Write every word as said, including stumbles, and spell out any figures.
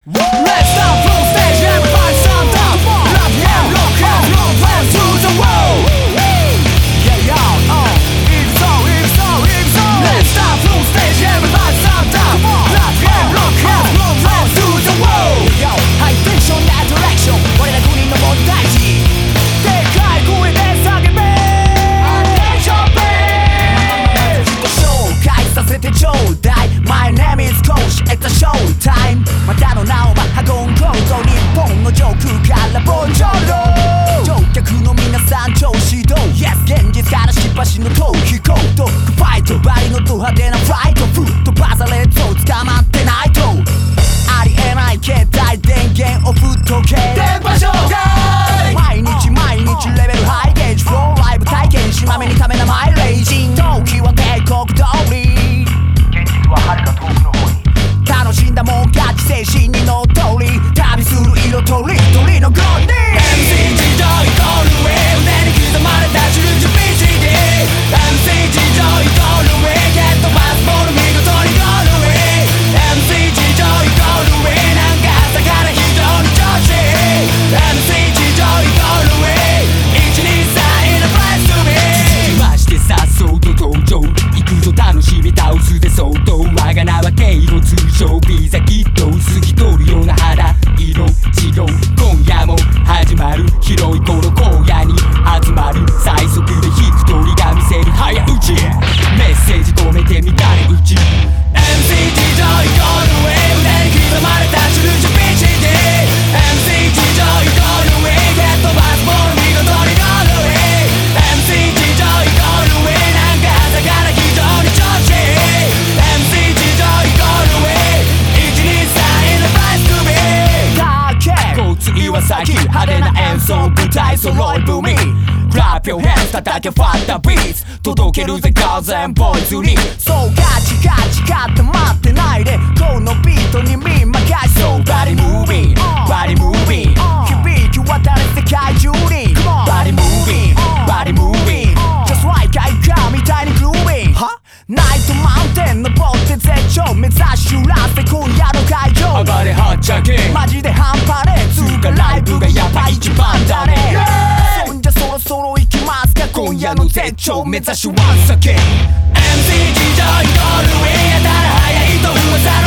Let's start from stage, everybody stand up. Love and rock and roll fans to the world. Yeah, yeah, uh, it's so, it's so, it's so. Let's start from stage, everybody stand up. Love and rock and roll fans to the world. Yo, high tensionなディレクション、俺ら国の問題児。でかい声で叫べ。Attention please。紹介させてちょうだい。My name is Coach, it's a show time. またの名をマハゴンコート、日本の上空からボンジョロ。乗客の皆さん調子どう Yes 現実からしばしの逃避行動。ファイトバリのド派手なフライト。吹っ飛ばされそう捕まってないとありえない携帯電源オフ時計電波障害。毎日毎日レベルハイゲージフローライブ体験しまめにためなマイレージ時は帝国通り現実は遥か遠くの方に楽しんだもん勝ち精神にのっとり旅する色とりどりのゴーディ エムシー 地上イコールウェイ腕に刻まれたシルジュ ビーシーディー エムシー 地上イコールウェイゲットパスボール見事にゴールウェイ エムシー 地上イコールウェイなんか朝から非常に調子いい エムシー 地上イコールウェイいちにさん in the place to be 続きましてさっそうと登場行くぞ楽しみ倒すで相当我が名はケイロ通称ビザきっと透き通るような肌色白今夜も始まる広い頃荒野に集まる最速で弾く鳥が見せる早打ちメッセージ込めてみたい打ち エムシー 地上イコールウェイ腕に刻まれたシルジュ ビーシーディー エムシー 地上イコールウェイゲットバスボール見事にゴールウェイ エムシー 地上イコールウェイなんか朝から非常に調子いい エムシー 地上イコールウェイいちにさん in the place to be 交通岩崎派手な演奏舞台揃い踏み Clap your hands 叩けファッタビーツ届けるぜ Girls and Boys にそうガチガチ固まってないでこのビートに身任せ So body moving body moving 響き渡る世界中に Body moving body moving Just like I got みたいに grooving ナイトマウンテン登って絶頂目指し揺らせ今夜の会場上がれはっちゃけマジで半端ねえつうかライブがやばい一番だね、yeah! そんじゃそろそろ行きますか今夜の絶頂目指しワンサケ エムシー 地上イコールウェイやたら早いと噂